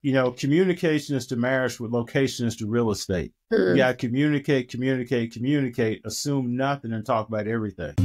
Communication is to marriage what location is to real estate. You got to communicate, assume nothing and talk about everything.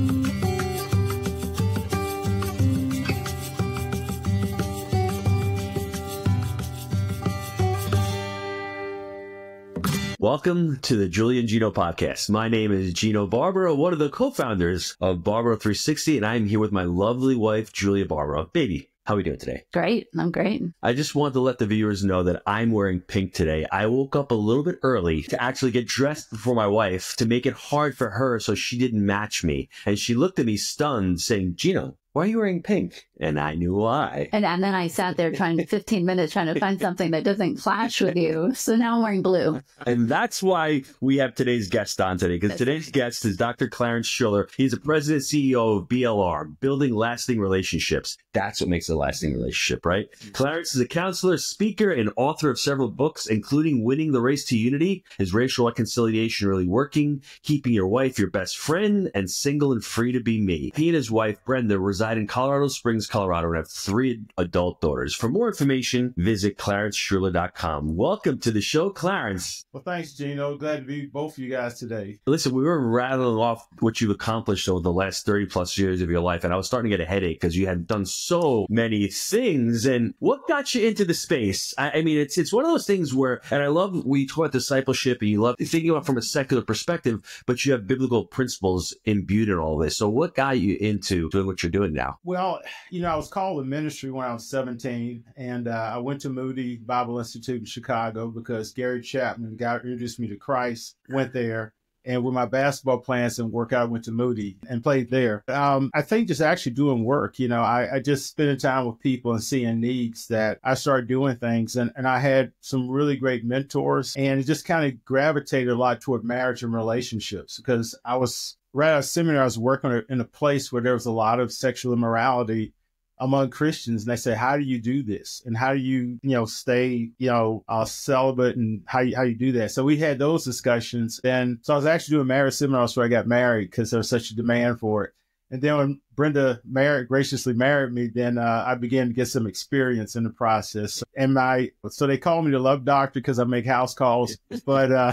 Welcome to the Julie and Gino podcast. My name is Gino Barbaro, one of the co-founders of Barbaro 360, and I'm here with my lovely wife, Julia Barbaro. Baby, how are we doing today? Great. I'm great. I just want to let the viewers know that I'm wearing pink today. I woke up a little bit early to actually get dressed before my wife to make it hard for her so she didn't match me. And she looked at me stunned saying, Gino, why are you wearing pink? And I knew why. And then I sat there 15 minutes trying to find something that doesn't clash with you. So now I'm wearing blue. And that's why we have today's guest on today, because today's guest is Dr. Clarence Schuller. He's the president and CEO of BLR, Building Lasting Relationships. That's what makes a lasting relationship, right? Clarence is a counselor, speaker, and author of several books, including Winning the Race to Unity, Is Racial Reconciliation Really Working?, Keeping Your Wife Your Best Friend, and Single and Free to Be Me. He and his wife, Brenda, reside in Colorado Springs, Colorado, and have 3 adult daughters. For more information, visit ClarenceSchuller.com. Welcome to the show, Clarence. Well, thanks, Gino. Glad to be with both of you guys today. Listen, we were rattling off what you've accomplished over the last 30 plus years of your life, and I was starting to get a headache because you had done so many things. And what got you into the space? I mean, it's one of those things where, and I love we talk about discipleship, and you love thinking about it from a secular perspective, but you have biblical principles imbued in all this. So what got you into doing what you're doing now? Well, I was called to ministry when I was 17, and I went to Moody Bible Institute in Chicago because Gary Chapman, the guy who introduced me to Christ, went there. And with my basketball plans and workout, I went to Moody and played there. I think just actually doing work, I just spending time with people and seeing needs that I started doing things. And I had some really great mentors, and it just kind of gravitated a lot toward marriage and relationships because I was right out of seminary. I was working in a place where there was a lot of sexual immorality among Christians. And they say, how do you do this? And how do you, stay, celibate, and how you do that? So we had those discussions. And so I was actually doing marriage seminars where I got married because there was such a demand for it. And then when Brenda graciously married me, then I began to get some experience in the process. And so they call me the love doctor because I make house calls. But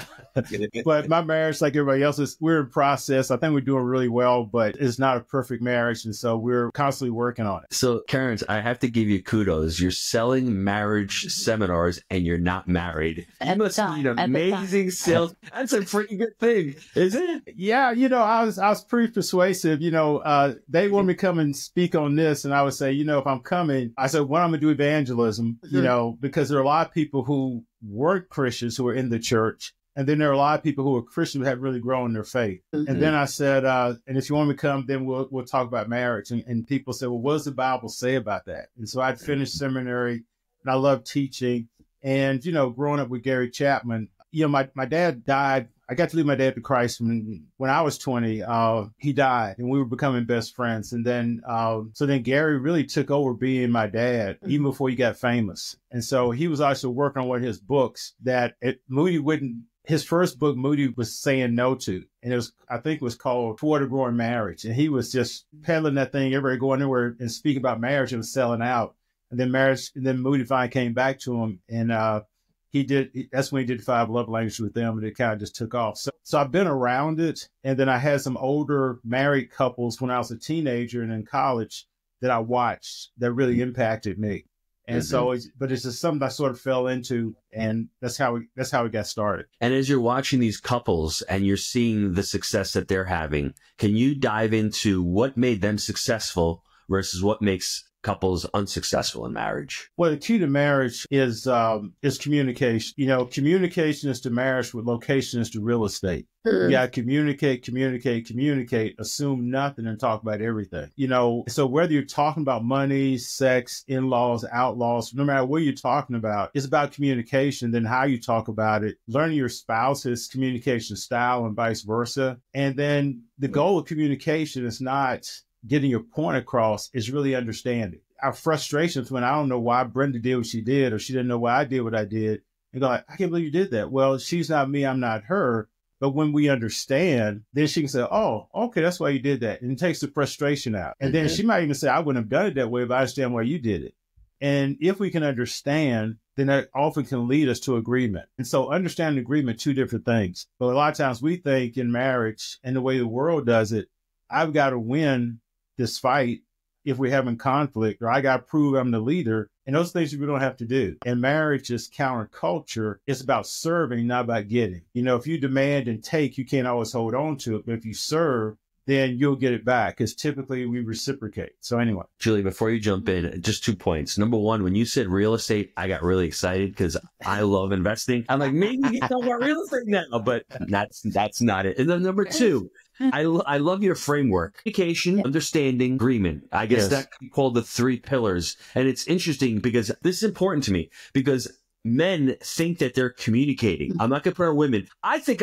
my marriage, like everybody else's, we're in process. I think we're doing really well, but it's not a perfect marriage. And so we're constantly working on it. So, Clarence, I have to give you kudos. You're selling marriage seminars and you're not married. You must be an amazing sales. That's a pretty good thing, isn't it? Yeah, I was pretty persuasive. They want me to come and speak on this. And I would say, if I'm coming, I said, I'm going to do evangelism, because there are a lot of people who weren't Christians who are in the church. And then there are a lot of people who are Christians who haven't really grown in their faith. Mm-hmm. And then I said, and if you want me to come, then we'll talk about marriage. And people said, well, what does the Bible say about that? And so I'd finished seminary and I loved teaching. And, growing up with Gary Chapman, my dad died. I got to lead my dad to Christ when I was 20. He died, and we were becoming best friends. And then, so then Gary really took over being my dad, even before he got famous. And so he was also working on one of his books that Moody wouldn't. His first book, Moody was saying no to, and I think it was called Toward a Growing Marriage. And he was just peddling that thing, everybody going anywhere and speaking about marriage and selling out. And then Moody finally came back to him, and that's when he did 5 love languages with them, and it kind of just took off. So I've been around it. And then I had some older married couples when I was a teenager and in college that I watched that really impacted me. And so, but it's just something I sort of fell into, and that's how we got started. And as you're watching these couples and you're seeing the success that they're having, can you dive into what made them successful versus what makes couples unsuccessful in marriage? Well, the key to marriage is communication. Communication is to marriage what location is to real estate. You got to communicate, assume nothing and talk about everything. So whether you're talking about money, sex, in-laws, outlaws, no matter what you're talking about, it's about communication, then how you talk about it, learning your spouse's communication style and vice versa. And then the goal of communication is not getting your point across, is really understanding. Our frustrations when I don't know why Brenda did what she did, or she didn't know why I did what I did, and go like, I can't believe you did that. Well, she's not me, I'm not her. But when we understand, then she can say, oh, okay, that's why you did that. And it takes the frustration out. And then she might even say, I wouldn't have done it that way, but I understand why you did it. And if we can understand, then that often can lead us to agreement. And so understanding agreement, two different things. But a lot of times we think in marriage and the way the world does it, I've got to win this fight if we're having conflict, or I got to prove I'm the leader. And those things we don't have to do. And marriage is counterculture. It's about serving, not about getting. You know, if you demand and take, you can't always hold on to it. But if you serve, then you'll get it back, because typically we reciprocate. So anyway. Julie, before you jump in, just 2 points. Number one, when you said real estate, I got really excited because I love investing. I'm like, maybe you can talk about real estate now, but that's not it. And then number two, I love your framework: communication, understanding, agreement. I guess that could be called the 3 pillars. And it's interesting because this is important to me, because men think that they're communicating. I'm not going to put on women. I think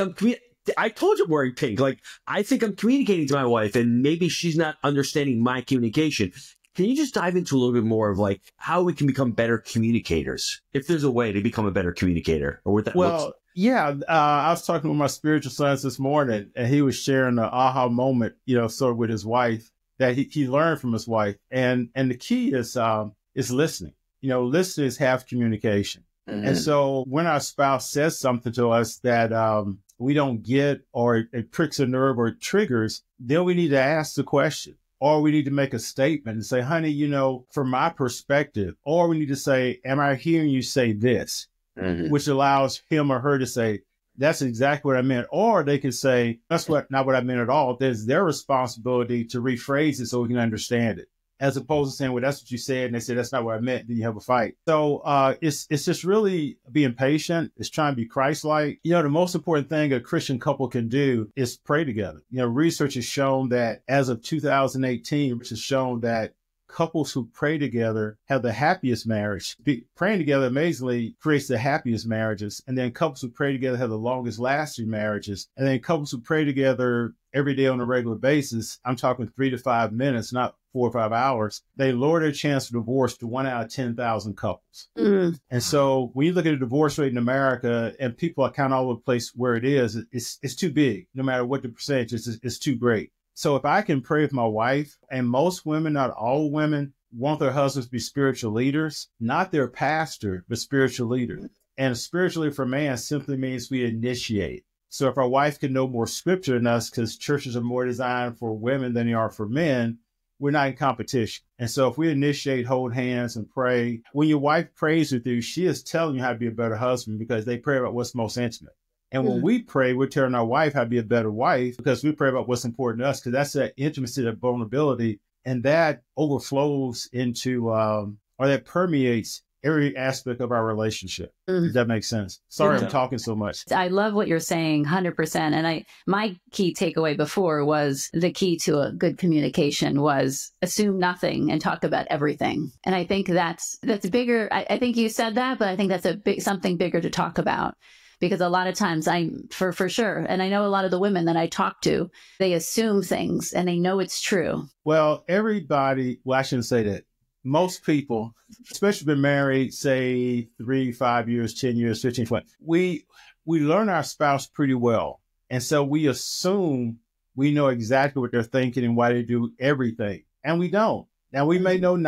I told you I'm wearing pink. Like, I think I'm communicating to my wife, and maybe she's not understanding my communication. Can you just dive into a little bit more of like how we can become better communicators, if there's a way to become a better communicator, or what that looks like? Yeah, I was talking with my spiritual sons this morning, and he was sharing an aha moment, you know, sort of with his wife that he learned from his wife. And the key is listening. You know, listening is half communication. Mm-hmm. And so when our spouse says something to us that we don't get, or it pricks a nerve or it triggers, then we need to ask the question, or we need to make a statement and say, honey, you know, from my perspective, or we need to say, am I hearing you say this? Mm-hmm. Which allows him or her to say, that's exactly what I meant. Or they can say, that's not what I meant at all. There's their responsibility to rephrase it so we can understand it, as opposed to saying, well, that's what you said, and they say, that's not what I meant. Then you have a fight. So it's just really being patient. It's trying to be Christ-like. You know, the most important thing a Christian couple can do is pray together. You know, research has shown that as of 2018, which has shown that couples who pray together have the happiest marriage. Praying together amazingly creates the happiest marriages. And then couples who pray together have the longest lasting marriages. And then couples who pray together every day on a regular basis, I'm talking 3 to 5 minutes, not 4 or 5 hours, they lower their chance of divorce to 1 out of 10,000 couples. Mm. And so when you look at the divorce rate in America, and people are kind of all over the place where it is, it's too big. No matter what the percentage is, it's too great. So if I can pray with my wife, and most women, not all women, want their husbands to be spiritual leaders, not their pastor, but spiritual leader. And spiritually for man simply means we initiate. So if our wife can know more scripture than us, because churches are more designed for women than they are for men, we're not in competition. And so if we initiate, hold hands, and pray, when your wife prays with you, she is telling you how to be a better husband, because they pray about what's most intimate. And when we pray, we're telling our wife how to be a better wife, because we pray about what's important to us, because that's that intimacy, that vulnerability, and that overflows into, or that permeates every aspect of our relationship. If that makes sense. Sorry, I'm talking so much. I love what you're saying, 100%. And my key takeaway before was the key to a good communication was assume nothing and talk about everything. And I think that's bigger. I think you said that, but I think that's something bigger to talk about. Because a lot of times for sure, and I know a lot of the women that I talk to, they assume things and they know it's true. Well, everybody, well, I shouldn't say that. Most people, especially been married, say 3, 5 years, 10 years, 15, 20, we learn our spouse pretty well. And so we assume we know exactly what they're thinking and why they do everything. And we don't. Now, we may know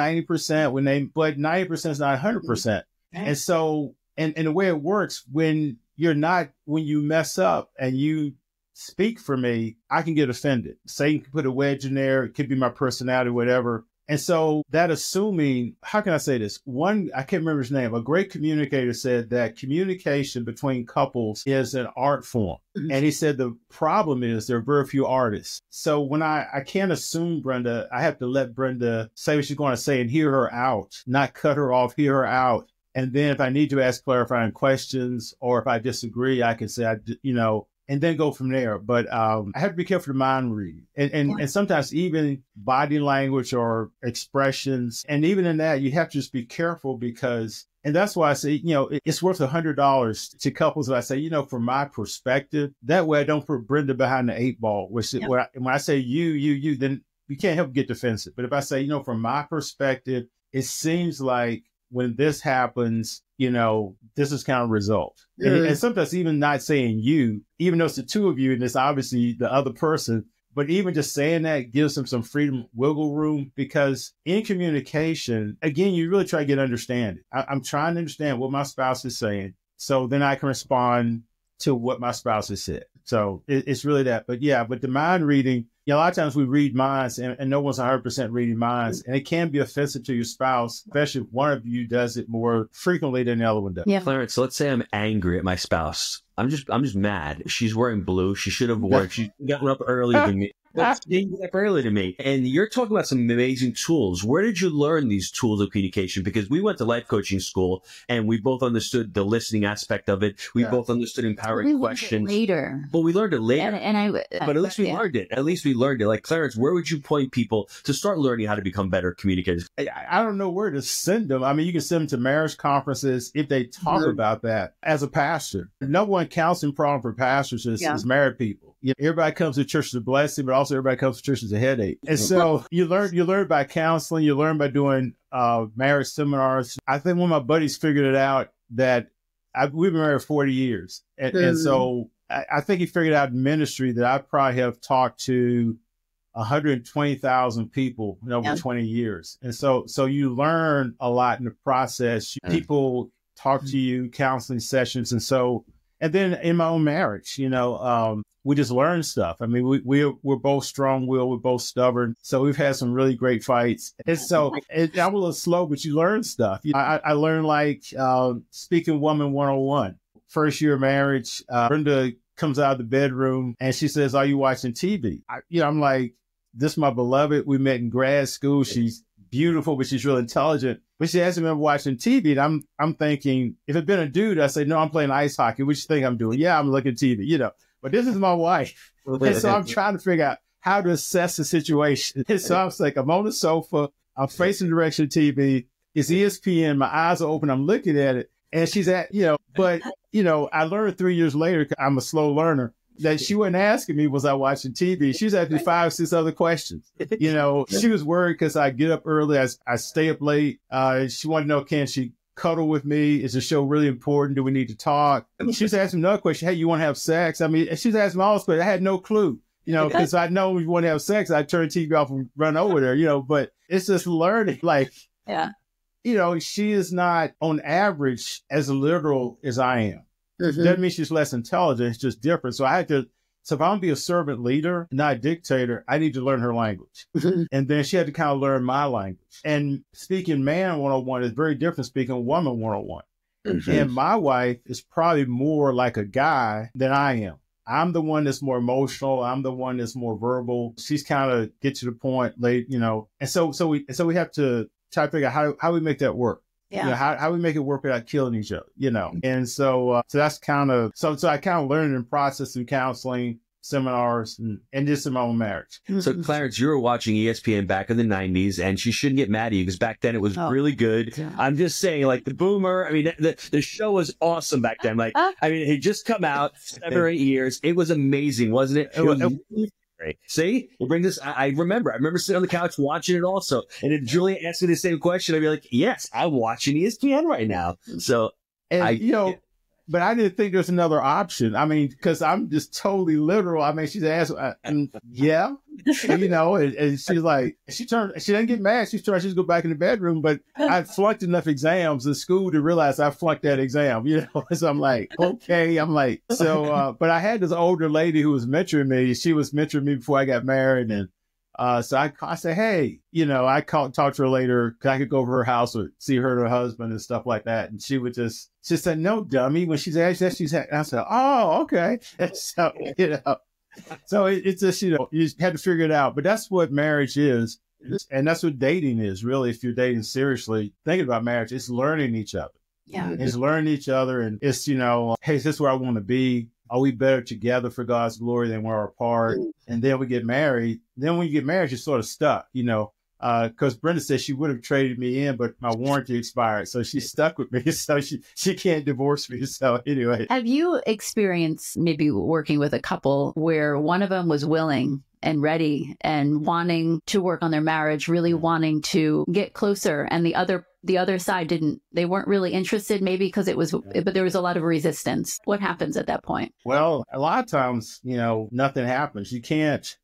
90% but 90% is not 100%. And so, and the way it works, when you mess up and you speak for me, I can get offended. Satan can put a wedge in there. It could be my personality, whatever. And so that assuming, how can I say this? One, I can't remember his name. A great communicator said that communication between couples is an art form. And he said the problem is there are very few artists. So when I can't assume Brenda, I have to let Brenda say what she's going to say and hear her out, not cut her off, hear her out. And then if I need to ask clarifying questions, or if I disagree, I can say, and then go from there. But I have to be careful to mind read. And sometimes even body language or expressions. And even in that, you have to just be careful, because, and that's why I say, it's worth $100 to couples that I say, from my perspective, that way I don't put Brenda behind the 8 ball, which when I say you, then you can't help but get defensive. But if I say, from my perspective, it seems like when this happens, this is kind of result. And sometimes even not saying you, even though it's the two of you, and it's obviously the other person, But even just saying that gives them some freedom, wiggle room, because in communication, again, you really try to get understanding. I'm trying to understand what my spouse is saying, so then I can respond to what my spouse has said. So it's really that. But yeah, but the mind reading, a lot of times we read minds and no one's 100% reading minds. And it can be offensive to your spouse, especially if one of you does it more frequently than the other one does. Yeah. Clarence, let's say I'm angry at my spouse. I'm just mad. She's wearing blue. She should have worn. She's gotten up earlier than me. She got up early to me. And you're talking about some amazing tools. Where did you learn these tools of communication? Because we went to life coaching school and we both understood the listening aspect of it. We both understood empowering questions. Later. Well, we learned it later. But at least we learned it. At least we learned it. Like, Clarence, where would you point people to start learning how to become better communicators? I don't know where to send them. I mean, you can send them to marriage conferences if they talk about that. As a pastor, number one counseling problem for pastors is married people. Everybody comes to church as a blessing, but also everybody comes to church as a headache. And so you learn by counseling, you learn by doing marriage seminars. I think one of my buddies figured it out that we've been married 40 years. And so I think he figured out in ministry that I probably have talked to 120,000 people in over 20 years. And so you learn a lot in the process. People talk to you, counseling sessions. And then in my own marriage, we just learn stuff. I mean, we're both strong-willed, we're both stubborn. So we've had some really great fights. And so I'm a little slow, but you learn stuff. I learned like speaking woman 101. First year of marriage, Brenda comes out of the bedroom and she says, "Are you watching TV?" I'm like, "This is my beloved. We met in grad school. She's beautiful, but she's really intelligent." But she asked me if I'm watching TV, and I'm thinking, if it'd been a dude, I'd say, "No, I'm playing ice hockey." What you think I'm doing? Yeah, I'm looking at TV, But this is my wife. And so I'm trying to figure out how to assess the situation. And so I was like, I'm on the sofa, I'm facing the direction of TV, it's ESPN, my eyes are open, I'm looking at it, and she's but I learned 3 years later, I'm a slow learner, that she wasn't asking me, was I watching TV? She was asking me 5 or 6 other questions. She was worried because I get up early, I stay up late. She wanted to know, can she cuddle with me? Is the show really important? Do we need to talk? She was asking another question. Hey, you want to have sex? I mean, she was asking me all this questions. I had no clue, because I know when you want to have sex, I turn TV off and run over there, but it's just learning. Like, she is not on average as literal as I am. Doesn't mean she's less intelligent. It's just different. So so if I'm going to be a servant leader, not a dictator, I need to learn her language. And then she had to kind of learn my language. And speaking man 101 is very different than speaking woman 101. And my wife is probably more like a guy than I am. I'm the one that's more emotional. I'm the one that's more verbal. She's kind of get to the point late, And so we have to try to figure out how we make that work. Yeah. How we make it work without killing each other, And so that's kind of, so I kind of learned in process through counseling, seminars, and just in my own marriage. So Clarence, you were watching ESPN back in the 90s, and she shouldn't get mad at you because back then it was really good. Yeah. I'm just saying, like the Boomer, I mean, the show was awesome back then. Like, I mean, it had just come out 7 or 8 years. It was amazing, wasn't it? It was great. See, it brings us. I remember sitting on the couch watching it also. And if Julia asked me the same question, I'd be like, "Yes, I'm watching ESPN right now." So, but I didn't think there's another option. I mean, because I'm just totally literal. I mean, she's asked, yeah, and she's like, she didn't get mad. She's trying to go back in the bedroom, but I flunked enough exams in school to realize I flunked that exam, So I'm like, okay. But I had this older lady who was mentoring me. She was mentoring me before I got married. And so I said, hey, I talked to her later because I could go over her house or see her and her husband and stuff like that. And she said, no, dummy. When she's asked that, I said, oh, okay. And so, so it's just, you just had to figure it out. But that's what marriage is. And that's what dating is, really. If you're dating seriously, thinking about marriage, it's learning each other. Yeah. It's learning each other. And it's, hey, is this where I want to be? Are we better together for God's glory than we're apart? And then we get married. Then when you get married, you're sort of stuck, because Brenda said she would have traded me in, but my warranty expired. So she's stuck with me. So she can't divorce me. So anyway. Have you experienced maybe working with a couple where one of them was willing and ready and wanting to work on their marriage, really wanting to get closer, and the other the other side they weren't really interested, maybe because but there was a lot of resistance. What happens at that point? Well, a lot of times, nothing happens. You can't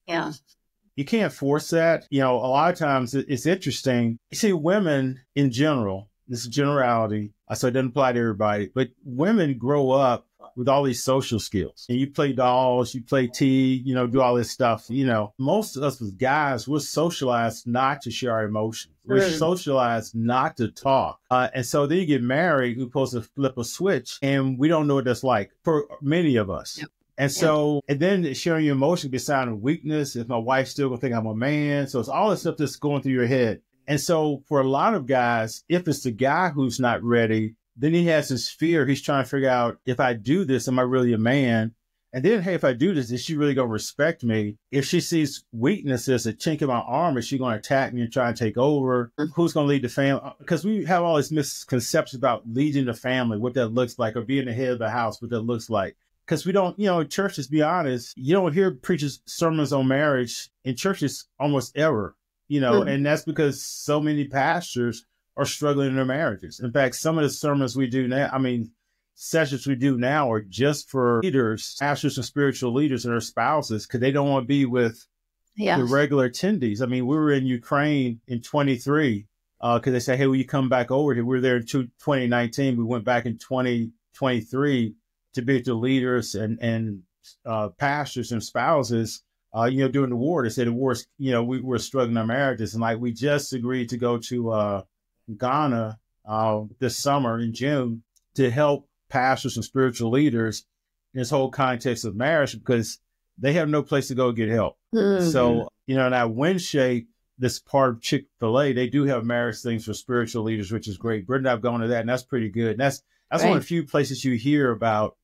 force that. A lot of times it's interesting. You see, women in general, this is generality, so it doesn't apply to everybody, but women grow up with all these social skills. And you play dolls, you play tea, do all this stuff. Most of us as guys, we're socialized not to share our emotions. We're socialized not to talk. And so then you get married, you're supposed to flip a switch, and we don't know what that's like for many of us. Yep. And so, and then sharing your emotions be a sign of weakness. If my wife's still gonna think I'm a man. So it's all this stuff that's going through your head. And so for a lot of guys, if it's the guy who's not ready, then he has this fear. He's trying to figure out, if I do this, am I really a man? And then, hey, if I do this, is she really going to respect me? If she sees weakness as a chink in my arm, is she going to attack me and try and take over? Who's going to lead the family? Because we have all these misconceptions about leading the family, what that looks like, or being the head of the house, what that looks like. Because we don't, churches, be honest, you don't hear preachers' sermons on marriage in churches almost ever, and that's because so many pastors are struggling in their marriages. In fact, some of the sermons we do now, sessions we do now are just for leaders, pastors and spiritual leaders and their spouses, because they don't want to be with the regular attendees. We were in Ukraine in 23 because they said, hey, will you come back over here? We were there in 2019. We went back in 2023 to be with the leaders and pastors and spouses, during the war. They said the war, we were struggling in our marriages. And we just agreed to go to Ghana this summer in June to help pastors and spiritual leaders in this whole context of marriage, because they have no place to go get help. Mm-hmm. So, now WinShape, this part of Chick-fil-A, they do have marriage things for spiritual leaders, which is great. Britt and I've gone to that, and that's pretty good. And that's right. One of the few places you hear about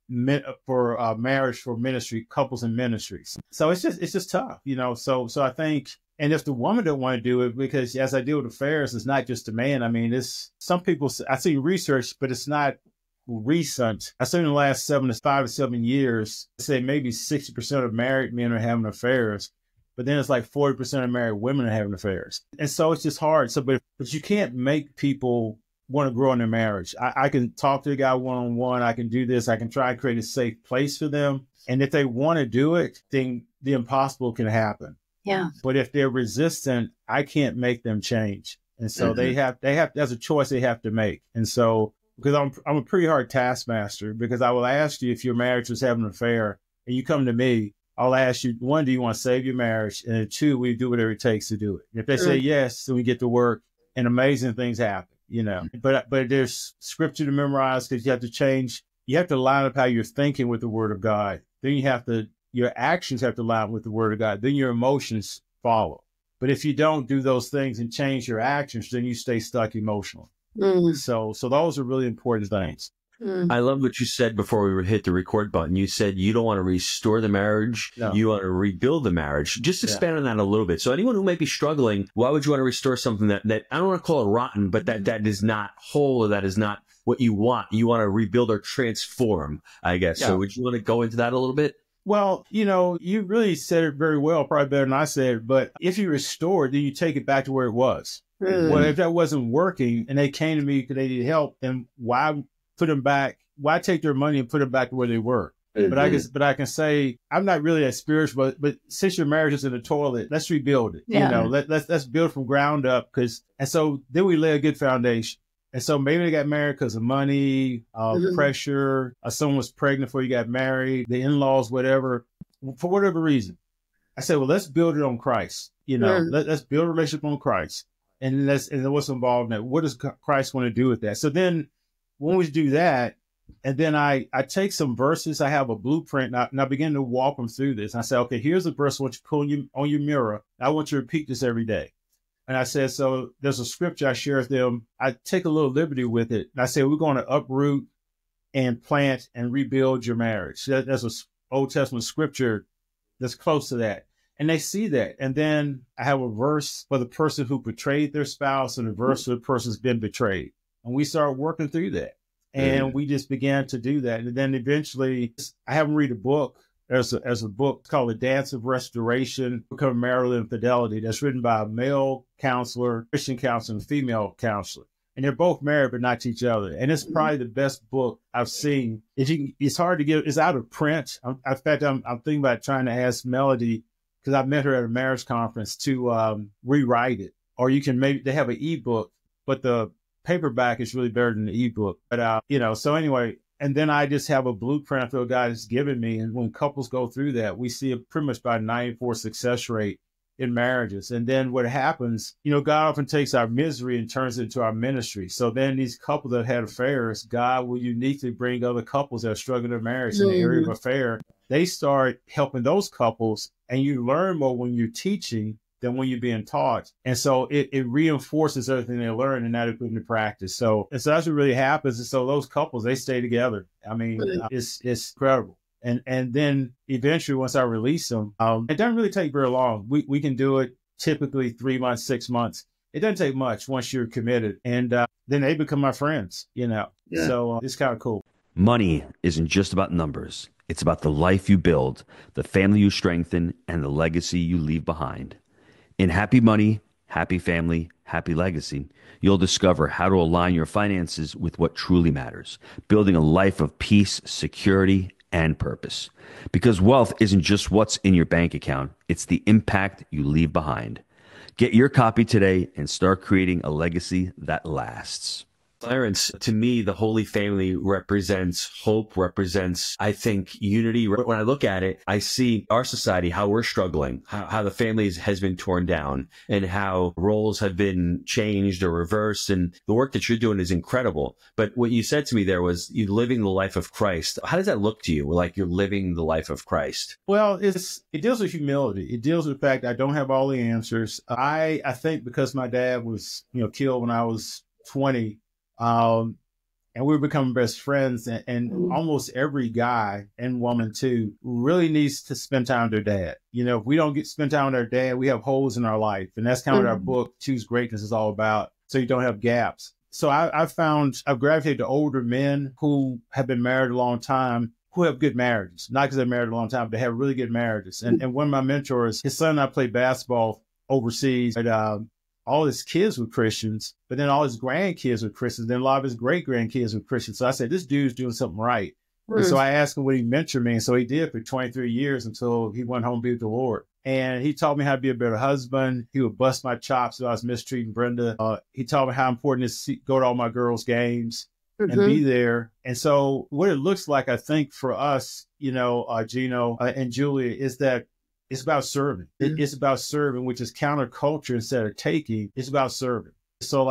for marriage for ministry, couples in ministries. So it's just tough, So I think, and if the woman don't want to do it, because as I deal with affairs, it's not just a man. It's some people, I see research, but it's not recent. I say in the last 5 to 7 years, I say maybe 60% of married men are having affairs, but then it's like 40% of married women are having affairs. And so it's just hard. So, but you can't make people want to grow in their marriage. I can talk to the guy one-on-one. I can do this. I can try and create a safe place for them. And if they want to do it, then the impossible can happen. Yeah. But if they're resistant, I can't make them change. And so they have, that's a choice they have to make. And so, because I'm a pretty hard taskmaster, because I will ask you if your marriage was having an affair and you come to me, I'll ask you, 1, do you want to save your marriage? And 2, will you do whatever it takes to do it? And if they say yes, then we get to work and amazing things happen, But there's scripture to memorize, because you have to change. You have to line up how you're thinking with the word of God. Then your actions have to line up with the word of God. Then your emotions follow. But if you don't do those things and change your actions, then you stay stuck emotionally. Mm. So those are really important things. I love what you said before we hit the record button. You said you don't want to restore the marriage. No. You want to rebuild the marriage. Just expand on that a little bit. So anyone who might be struggling, why would you want to restore something that I don't want to call it rotten, but that is not whole, or that is not what you want? You want to rebuild or transform, I guess. Yeah. So would you want to go into that a little bit? Well, you really said it very well, probably better than I said it. But if you restore it, then you take it back to where it was. Mm. Well, if that wasn't working and they came to me because they needed help, then why put them back? Why take their money and put them back to where they were? Mm-hmm. But I can say, I'm not really that spiritual, but since your marriage is in the toilet, let's rebuild it. Yeah. Let's build from ground up. And so then we lay a good foundation. And so maybe they got married because of money, pressure, someone was pregnant before you got married, the in-laws, whatever, for whatever reason. I said, well, let's build it on Christ. Let's build a relationship on Christ. And then what's involved in that? What does Christ want to do with that? So then when we do that, and then I take some verses, I have a blueprint, and I begin to walk them through this. And I say, okay, here's a verse I want you to put on your mirror. I want you to repeat this every day. And I said, so there's a scripture I share with them. I take a little liberty with it. And I say, we're going to uproot and plant and rebuild your marriage. There's an Old Testament scripture that's close to that. And they see that. And then I have a verse for the person who betrayed their spouse and a verse for the person's been betrayed. And we start working through that. And we just began to do that. And then eventually I have them read a book. There's a book called The Dance of Restoration, Become Marital Infidelity, that's written by a male counselor, Christian counselor, and a female counselor. and they're both married, but not to each other. And it's probably the best book I've seen. It's hard to get, it's out of print. In fact, I'm thinking about trying to ask Melody, because I met her at a marriage conference, to rewrite it. Or you can they have an ebook, but the paperback is really better than the ebook. But, so anyway, and then I just have a blueprint I feel God has given me. And when couples go through that, we see pretty much about a 94% success rate in marriages. And then what happens, God often takes our misery and turns it into our ministry. So then these couples that had affairs, God will uniquely bring other couples that are struggling in marriage in the area of affair. They start helping those couples, and you learn more when you're teaching than when you're being taught. And so it reinforces everything they learn, and that is put into practice. So that's what really happens. And so those couples, they stay together. I mean, it's incredible. And then eventually, once I release them, it doesn't really take very long. We can do it typically 3 months, 6 months. It doesn't take much once you're committed. And then they become my friends, So it's kind of cool. Money isn't just about numbers. It's about the life you build, the family you strengthen, and the legacy you leave behind. In Happy Money, Happy Family, Happy Legacy, you'll discover how to align your finances with what truly matters, building a life of peace, security, and purpose. Because wealth isn't just what's in your bank account, it's the impact you leave behind. Get your copy today and start creating a legacy that lasts. Clarence, to me, the Holy Family represents hope, represents, I think, unity. When I look at it, I see our society, how we're struggling, how the families has been torn down, and how roles have been changed or reversed. And the work that you're doing is incredible. But what you said to me there was you're living the life of Christ. How does that look to you? Like you're living the life of Christ? Well, it deals with humility. It deals with the fact I don't have all the answers. I think because my dad was, killed when I was 20, and we were becoming best friends, and almost every guy and woman too really needs to spend time with their dad. If we don't spend time with our dad, we have holes in our life. And that's kind of what our book, Choose Greatness, is all about. So you don't have gaps. So I've gravitated to older men who have been married a long time, who have good marriages, not because they're married a long time, but they have really good marriages. And one of my mentors, his son and I played basketball overseas, and all his kids were Christians, but then all his grandkids were Christians. Then a lot of his great grandkids were Christians. So I said, this dude's doing something right. And so I asked him would he mentor me. And so he did for 23 years until he went home to be with the Lord. And he taught me how to be a better husband. He would bust my chops if I was mistreating Brenda. He taught me how important it is to go to all my girls' games and be there. And so what it looks like, I think, for us, Gino and Julia, is that it's about serving. It's about serving, which is counterculture instead of taking. It's about serving. So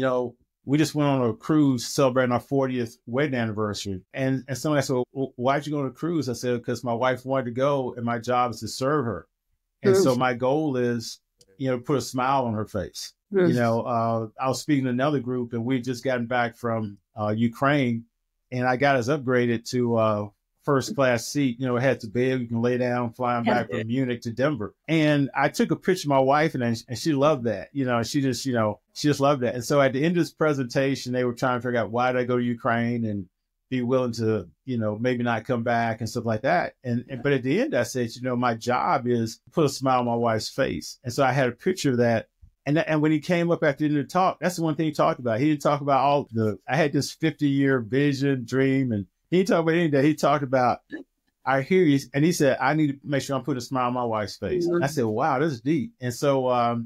we just went on a cruise celebrating our 40th wedding anniversary. And somebody said, well, why'd you go on a cruise? I said, because my wife wanted to go and my job is to serve her. And so my goal is, put a smile on her face. I was speaking to another group, and we'd just gotten back from Ukraine, and I got us upgraded to first class seat. It had the bed, you can lay down, flying back from Munich to Denver. And I took a picture of my wife, and she loved that. She just loved that. And so at the end of this presentation, they were trying to figure out, why did I go to Ukraine and be willing to, maybe not come back and stuff like that. But at the end, I said, my job is to put a smile on my wife's face. And so I had a picture of that. And when he came up after the end of the talk, that's the one thing he talked about. He didn't talk about I had this 50-year vision, dream, and he didn't talk about any of that. He talked about, I hear you. And he said, I need to make sure I'm putting a smile on my wife's face. I said, wow, this is deep. And so,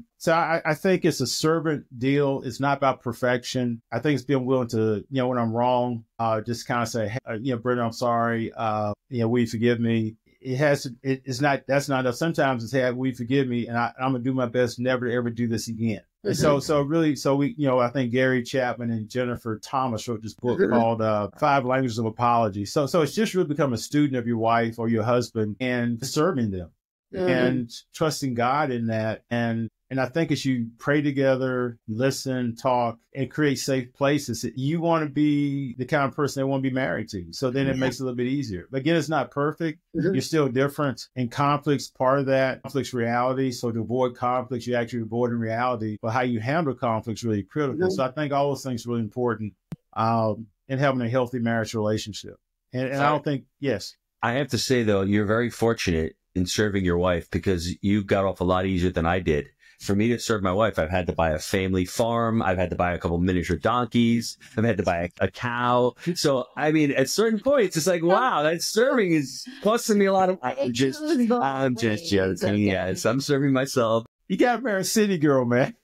I think it's a servant deal. It's not about perfection. I think it's being willing to, when I'm wrong, just kind of say, hey, Brenda, I'm sorry. Will you forgive me? It's not, that's not enough. Sometimes it's, hey, will you forgive me? And I'm going to do my best never to ever do this again. So we, I think Gary Chapman and Jennifer Thomas wrote this book called 5 Languages of Apology. So it's just really become a student of your wife or your husband and serving them and trusting God in that. And I think as you pray together, listen, talk, and create safe places, you want to be the kind of person they want to be married to. So then it makes it a little bit easier. But again, it's not perfect. You're still different. And conflict's part of that. Conflict's reality. So to avoid conflicts, you actually avoid in reality. But how you handle conflict's really critical. So I think all those things are really important in having a healthy marriage relationship. And I don't think, yes. I have to say, though, you're very fortunate in serving your wife, because you got off a lot easier than I did. For me to serve my wife, I've had to buy a family farm. I've had to buy a couple miniature donkeys. I've had to buy a cow. So, I mean, at certain points, it's like, wow, that serving is costing me a lot of. I'm just joking. Yes, I'm serving myself. You got to marry a city girl, man.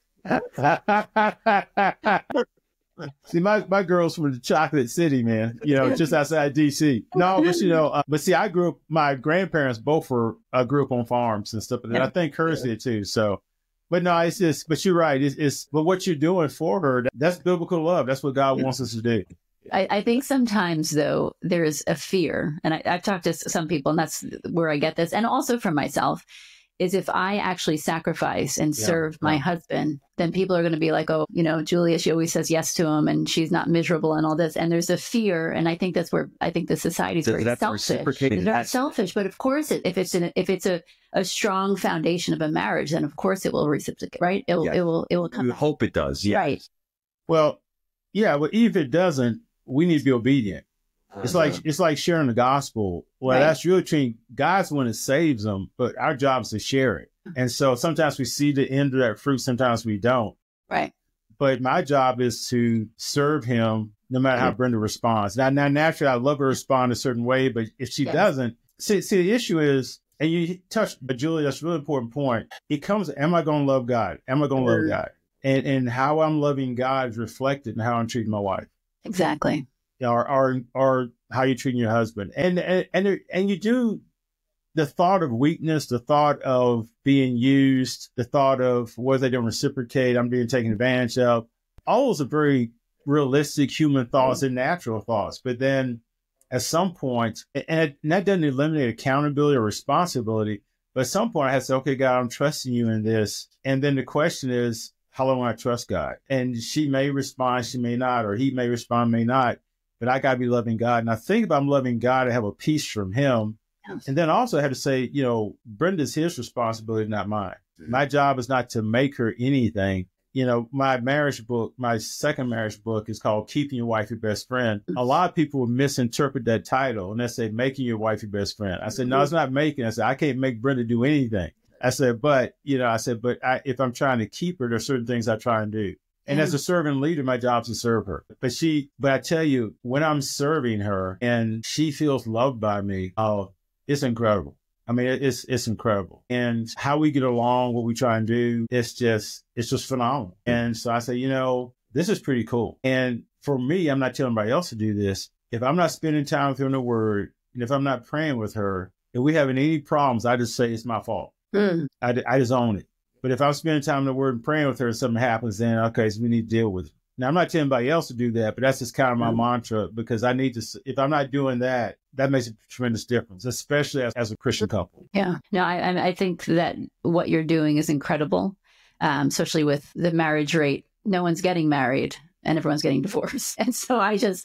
See, my girl's from the Chocolate City, man, just outside D.C. No, but but see, my grandparents both grew up on farms and stuff, and I think hers did too. So, but no, it's just, but you're right. But what you're doing for her, that's biblical love. That's what God wants us to do. I think sometimes, though, there's a fear, and I've talked to some people, and that's where I get this, and also from myself, is if I actually sacrifice and serve my husband, then people are going to be like, oh, Julia, she always says yes to him and she's not miserable and all this. And there's a fear. And I think that's where I think the society's very selfish. It's very selfish. But of course, if it's a strong foundation of a marriage, then of course it will reciprocate, right? It will come. We hope it does. Yeah. Right. Well, yeah, but even if it doesn't, we need to be obedient. It's like sharing the gospel. Well, that's really true. God's the one that saves them, but our job is to share it. And so sometimes we see the end of that fruit, sometimes we don't. Right. But my job is to serve him no matter how Brenda responds. Now naturally, I love her to respond a certain way, but if she doesn't, see, the issue is, and you touched, but Julie, that's a really important point. It comes, am I going to love God? Am I going to love God? And how I'm loving God is reflected in how I'm treating my wife. Exactly. Or how you're treating your husband. And you do, the thought of weakness, the thought of being used, the thought of whether they don't reciprocate, I'm being taken advantage of. All those are very realistic human thoughts and natural thoughts. But then at some point, and that doesn't eliminate accountability or responsibility, but at some point I have to say, okay, God, I'm trusting you in this. And then the question is, how long will I trust God? And she may respond, she may not, or he may respond, may not. But I got to be loving God. And I think if I'm loving God, I have a peace from him. And then also I had to say, Brenda's his responsibility, not mine. My job is not to make her anything. My marriage book, my second marriage book is called Keeping Your Wife Your Best Friend. A lot of people will misinterpret that title and they say, making your wife your best friend. I said, no, it's not making. I said, I can't make Brenda do anything. I said, but if I'm trying to keep her, there's certain things I try and do. And as a servant leader, my job is to serve her. But I tell you, when I'm serving her and she feels loved by me, it's incredible. I mean, it's incredible. And how we get along, what we try and do, it's just phenomenal. And so I say, this is pretty cool. And for me, I'm not telling anybody else to do this. If I'm not spending time with her in the Word, and if I'm not praying with her, if we having any problems, I just say it's my fault. I just own it. But if I'm spending time in the Word and praying with her and something happens, then, okay, so we need to deal with it. Now, I'm not telling anybody else to do that, but that's just kind of my mantra, because I need to, if I'm not doing that, that makes a tremendous difference, especially as a Christian couple. Yeah. No, I think that what you're doing is incredible, especially with the marriage rate. No one's getting married and everyone's getting divorced. And so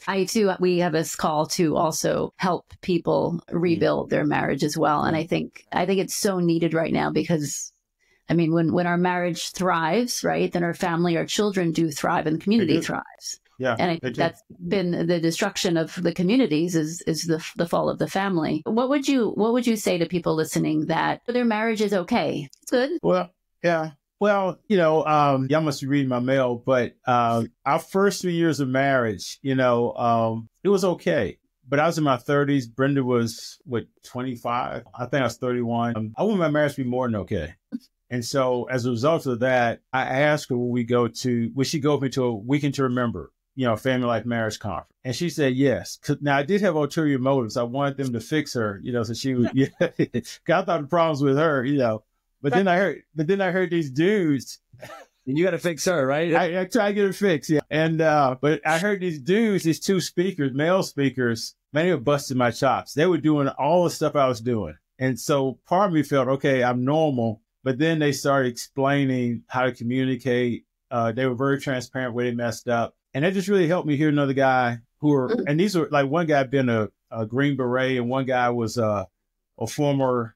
we have this call to also help people rebuild their marriage as well. And I think it's so needed right now, because I mean, when our marriage thrives, right, then our family, our children do thrive, and the community thrives. Yeah, and I think that's been the destruction of the communities is the fall of the family. What would you say to people listening that their marriage is okay? It's good. Well, yeah. Well, y'all must be reading my mail, but our first 3 years of marriage, it was okay. But I was in my 30s. Brenda was, 25? I think I was 31. I want my marriage to be more than okay. And so as a result of that, I asked her, would she go with me to a Weekend to Remember, Family Life Marriage Conference? And she said yes. Now, I did have ulterior motives. I wanted them to fix her, so she would, I thought the problems with her, But then I heard these dudes. And you got to fix her, right? I try to get her fixed, yeah. And but I heard these dudes, these two speakers, male speakers, many were busting my chops. They were doing all the stuff I was doing. And so part of me felt, okay, I'm normal. But then they started explaining how to communicate. They were very transparent where they messed up. And that just really helped me hear another guy and these were like, one guy had been a Green Beret, and one guy was a former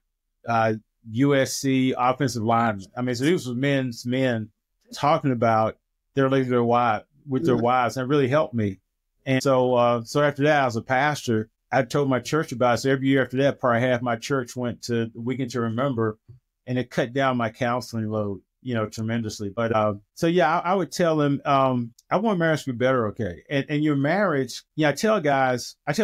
USC offensive lineman. I mean, so these were men talking about their relationship with their wives, and it really helped me. And so after that, I was a pastor. I told my church about it. So every year after that, probably half my church went to the Weekend to Remember, and it cut down my counseling load. tremendously. But so yeah, I would tell them, I want marriage to be better, okay? And your marriage, I tell guys, I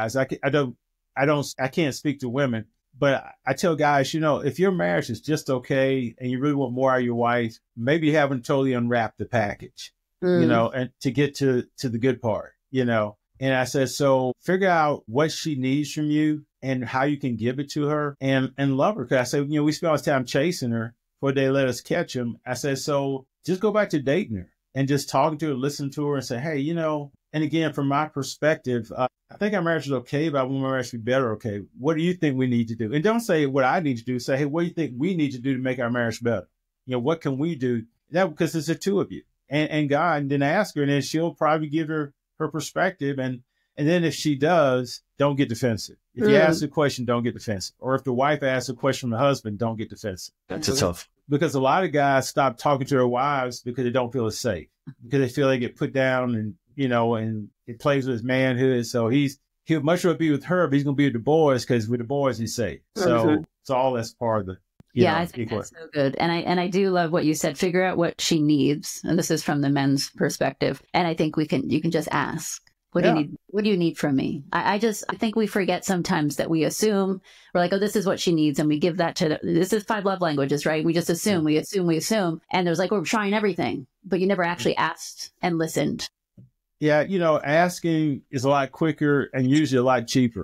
can't speak to women, but I tell guys, if your marriage is just okay and you really want more out of your wife, maybe you haven't totally unwrapped the package, and to get to the good part, And I said, so figure out what she needs from you and how you can give it to her and love her. Because I said, we spend all this time chasing her before they let us catch them. I said, so just go back to dating her and just talking to her, listen to her and say, hey, and again, from my perspective, I think our marriage is okay, but I want my marriage to be better. Okay. What do you think we need to do? And don't say what I need to do. Say, hey, what do you think we need to do to make our marriage better? What can we do? Because it's the two of you and God, and then ask her, and then she'll probably give her perspective. And then if she does, don't get defensive. If you ask a question, don't get defensive. Or if the wife asks a question from the husband, don't get defensive. That's a tough. Because a lot of guys stop talking to their wives because they don't feel it's safe, because they feel they get put down and, and it plays with his manhood. So he'll much rather be with her, but he's going to be with the boys because with the boys he's safe. So all that's part of the, I think that's so good. And I do love what you said. Figure out what she needs. And this is from the men's perspective. And I think you can just ask. What do you need? What do you need from me? I think we forget sometimes that we assume we're like, oh, this is what she needs. And we give that this is 5 love languages, right? We just assume, we assume. And there's like, we're trying everything, but you never actually asked and listened. Yeah. Asking is a lot quicker and usually a lot cheaper.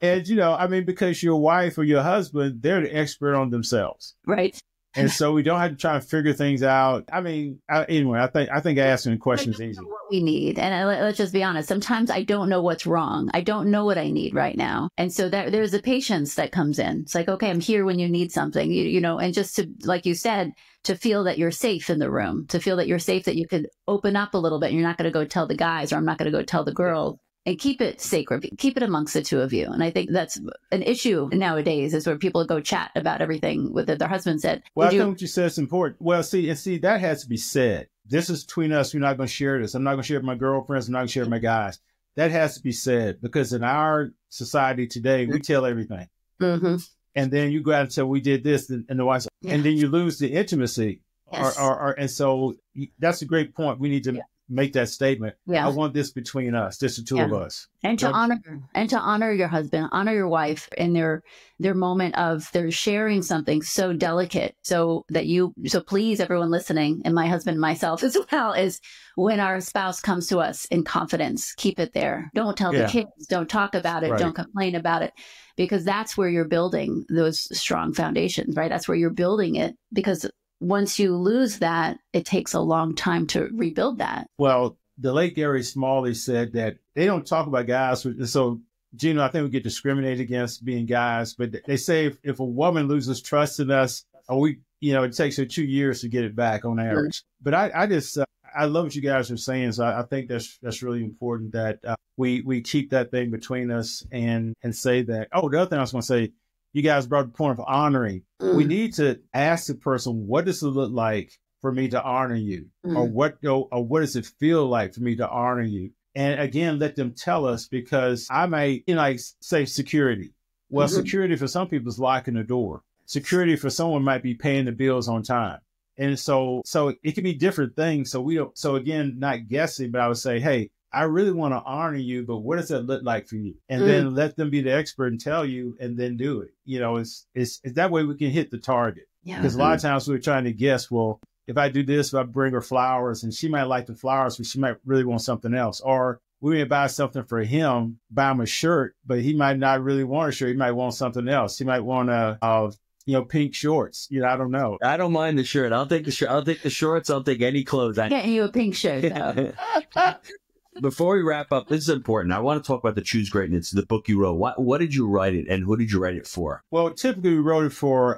And, because your wife or your husband, they're the expert on themselves. Right. And so we don't have to try and figure things out. Anyway, I think asking a question is easy. What we need. And let's just be honest. Sometimes I don't know what's wrong. I don't know what I need right now. And so there's a patience that comes in. It's like, okay, I'm here when you need something, and just to, like you said, to feel that you're safe in the room, to feel that you're safe, that you could open up a little bit. And you're not going to go tell the guys, or I'm not going to go tell the girl. And keep it sacred, keep it amongst the two of you. And I think that's an issue nowadays, is where people go chat about everything with their husband said. Well, I think what you said is important. Well, see, that has to be said. This is between us. We're not going to share this. I'm not going to share it with my girlfriends. I'm not going to share it with my guys. That has to be said, because in our society today, we tell everything. Mm-hmm. And then you go out and say, we did this, and the wife, and then you lose the intimacy. Yes. And so that's a great point. We need to make that statement. I want this between us, just the two of us. And to honor your husband, honor your wife in their moment of they're sharing something so delicate, so please, everyone listening, and my husband and myself as well, is when our spouse comes to us in confidence, keep it there. Don't tell the kids, don't talk about it, don't complain about it, because that's where you're building those strong foundations, right? That's where you're building it, because once you lose that, it takes a long time to rebuild that. Well, the late Gary Smalley said that they don't talk about guys. So, Gino, I think we get discriminated against being guys, but they say if a woman loses trust in us, it takes her 2 years to get it back on average. But I love what you guys are saying. So I think that's really important that we keep that thing between us and say that. Oh, the other thing I was going to say, you guys brought the point of honoring. We need to ask the person, what does it look like for me to honor you? Or what does it feel like for me to honor you? And again, let them tell us, because I may, say security. Well, security for some people is locking the door. Security for someone might be paying the bills on time. And so it can be different things. So again, not guessing, but I would say, hey, I really want to honor you, but what does that look like for you? And then let them be the expert and tell you, and then do it. It's that way we can hit the target. Because a lot of times we're trying to guess, well, if I do this, if I bring her flowers, and she might like the flowers, but she might really want something else. Or we may buy something for him, buy him a shirt, but he might not really want a shirt. He might want something else. He might want pink shorts. I don't know. I don't mind the shirt. I'll take the shirt. I'll take the shorts. I'll take any clothes. Getting you a pink shirt, though. Before we wrap up, this is important. I want to talk about the Choose Greatness, the book you wrote. What did you write it, and who did you write it for? Well, typically we wrote it for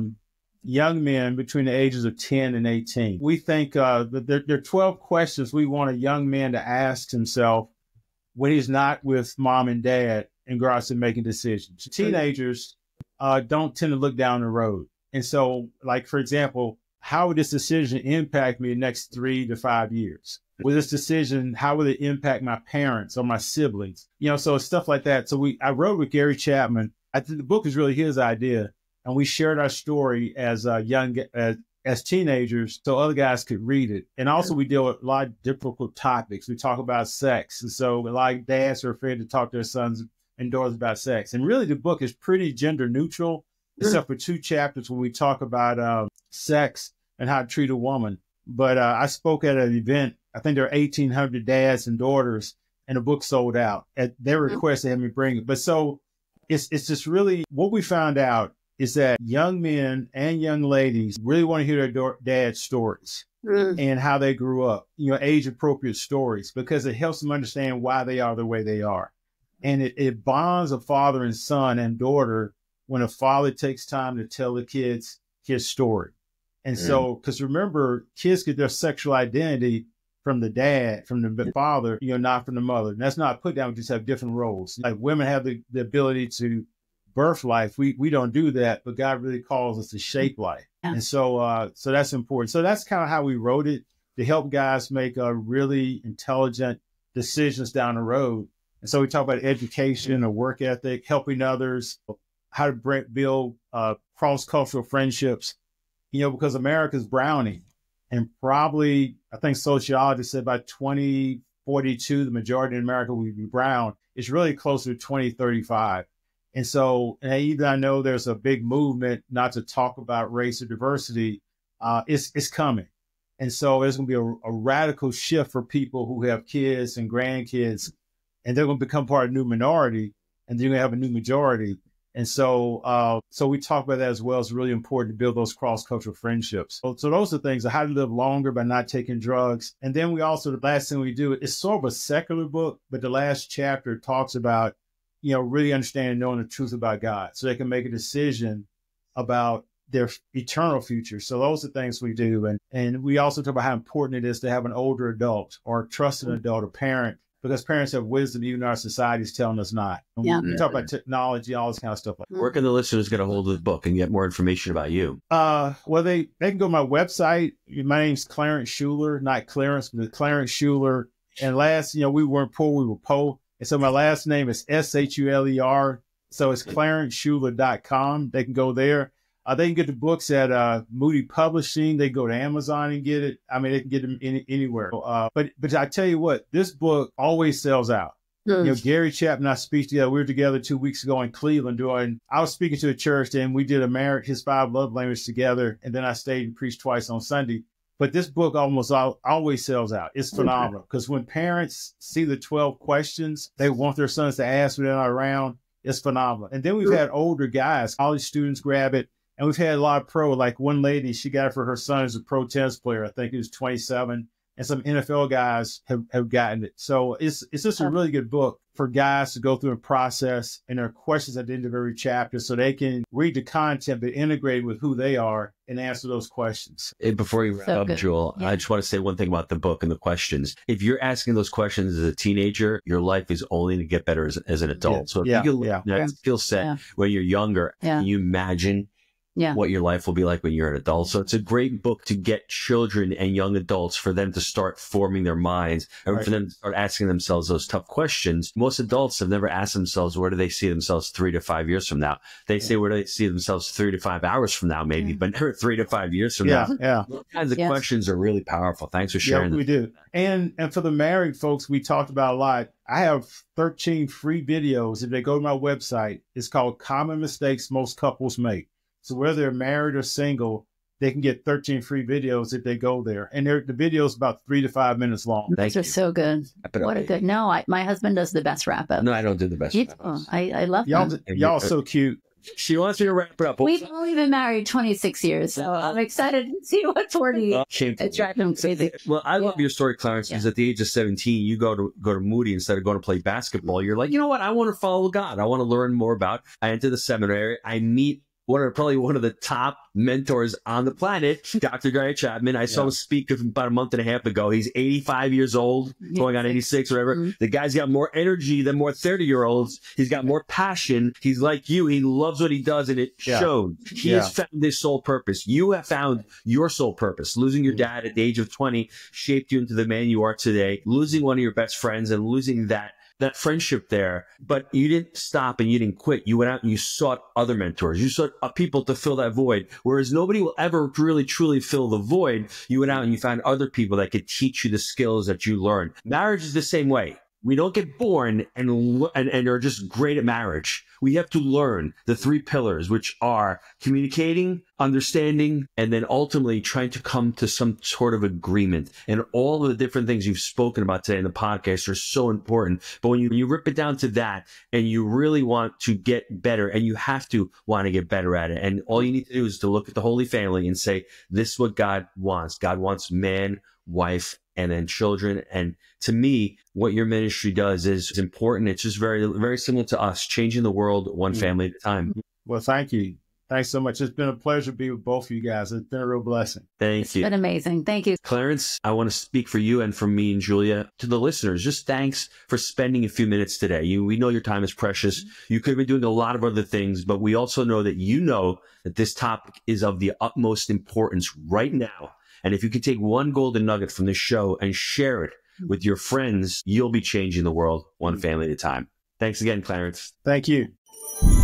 young men between the ages of 10 and 18. We think that there are 12 questions we want a young man to ask himself when he's not with mom and dad in regards to making decisions. Teenagers don't tend to look down the road. And so, like, for example, how would this decision impact me the next 3 to 5 years? With this decision, how will it impact my parents or my siblings? So stuff like that. So I wrote with Gary Chapman. I think the book is really his idea. And we shared our story as as teenagers so other guys could read it. And also we deal with a lot of difficult topics. We talk about sex. And so a lot of dads are afraid to talk to their sons and daughters about sex. And really the book is pretty gender neutral, except for 2 chapters when we talk about sex and how to treat a woman. But I spoke at an event. I think there are 1,800 dads and daughters, and the book sold out. At their request, they had me bring it. But so it's just really what we found out is that young men and young ladies really want to hear their dad's stories and how they grew up, age appropriate stories, because it helps them understand why they are the way they are. And it bonds a father and son and daughter when a father takes time to tell the kids his story. And so, because remember, kids get their sexual identity from the dad, from the father, not from the mother. And that's not put down. We just have different roles. Like women have the ability to birth life. We don't do that, but God really calls us to shape life. Yeah. And so, so that's important. So that's kind of how we wrote it, to help guys make really intelligent decisions down the road. And so we talk about education, or work ethic, helping others, how to build cross-cultural friendships, because America's browning. And probably, I think sociologists said by 2042, the majority in America will be brown. It's really closer to 2035. And so, and even I know there's a big movement not to talk about race or diversity. It's coming. And so there's going to be a radical shift for people who have kids and grandkids, and they're going to become part of a new minority, and they're going to have a new majority. And so, so we talk about that as well. It's really important to build those cross-cultural friendships. So those are things, how to live longer by not taking drugs. And then we also, the last thing we do, it's sort of a secular book, but the last chapter talks about, really understanding, knowing the truth about God, so they can make a decision about their eternal future. So those are things we do. And we also talk about how important it is to have an older adult or a trusted adult, a parent, because parents have wisdom, even though our society is telling us not. Yeah. We talk about technology, all this kind of stuff. Where can the listeners get a hold of the book and get more information about you? Well, they can go to my website. My name's Clarence Shuler, not Clarence, but Clarence Shuler. And last, we weren't poor, we were po. And so my last name is Shuler. So it's ClarenceShuler.com. They can go there. They can get the books at Moody Publishing. They go to Amazon and get it. I mean, they can get them anywhere. But I tell you what, this book always sells out. Gary Chapman and I speak together. We were together 2 weeks ago in Cleveland I was speaking to a church, and we did his 5 love languages together. And then I stayed and preached twice on Sunday. But this book almost always sells out. It's phenomenal, because when parents see the 12 questions they want their sons to ask when they're not around, it's phenomenal. And then we've had older guys, college students grab it. And we've had a lot of like one lady, she got it for her son as a pro tennis player. I think he was 27. And some NFL guys have gotten it. So it's just a really good book for guys to go through a process. And there are questions at the end of every chapter, so they can read the content, but integrate with who they are and answer those questions. Before you wrap up, Jewel, I just want to say one thing about the book and the questions. If you're asking those questions as a teenager, your life is only to get better as an adult. Yeah. So if you can that skill set when you're younger, can you imagine what your life will be like when you're an adult? So it's a great book to get children and young adults, for them to start forming their minds, and for them to start asking themselves those tough questions. Most adults have never asked themselves, where do they see themselves 3 to 5 years from now? They say, where do they see themselves 3 to 5 hours from now, maybe, but never 3 to 5 years from now. Those kinds of questions are really powerful. Thanks for sharing. Yeah, we do. And for the married folks, we talked about a lot. I have 13 free videos. If they go to my website, it's called Common Mistakes Most Couples Make. So whether they're married or single, they can get 13 free videos if they go there. And the video is about 3 to 5 minutes long. Those are so good. What a good. No, my husband does the best wrap up. No, I don't do the best wrap up. I love y'all. Y'all so cute. She wants me to wrap it up. We've only been married 26 years, so I'm excited to see what 40 it's driving him crazy. Well, I love your story, Clarence, because at the age of 17, you go to Moody instead of going to play basketball. You're like, you know what? I want to follow God. I want to learn more about. I enter the seminary. I meet probably one of the top mentors on the planet, Dr. Gary Chapman. I saw him speak about a month and a half ago. He's 85 years old, going on 86 or whatever. The guy's got more energy than more 30-year-olds. He's got more passion. He's like you. He loves what he does, and it shows. He has found his soul purpose. You have found your soul purpose. Losing your dad at the age of 20 shaped you into the man you are today. Losing one of your best friends and losing that that friendship there, but you didn't stop and you didn't quit. You went out and you sought other mentors. You sought people to fill that void, whereas nobody will ever really truly fill the void. You went out and you found other people that could teach you the skills that you learned. Marriage is the same way. We don't get born and are just great at marriage. We have to learn the 3 pillars, which are communicating, understanding, and then ultimately trying to come to some sort of agreement. And all of the different things you've spoken about today in the podcast are so important. But when you rip it down to that and you really want to get better, and you have to want to get better at it, and all you need to do is to look at the Holy Family and say, this is what God wants. God wants man, wife, and then children. And to me, what your ministry does is important. It's just very, very similar to us, changing the world one family at a time. Well, thank you. Thanks so much. It's been a pleasure to be with both of you guys. It's been a real blessing. Thank you. It's been amazing. Thank you. Clarence, I want to speak for you and for me and Julia to the listeners. Just thanks for spending a few minutes today. We know your time is precious. You could have been doing a lot of other things, but we also know that this topic is of the utmost importance right now. And if you could take one golden nugget from this show and share it with your friends, you'll be changing the world one family at a time. Thanks again, Clarence. Thank you.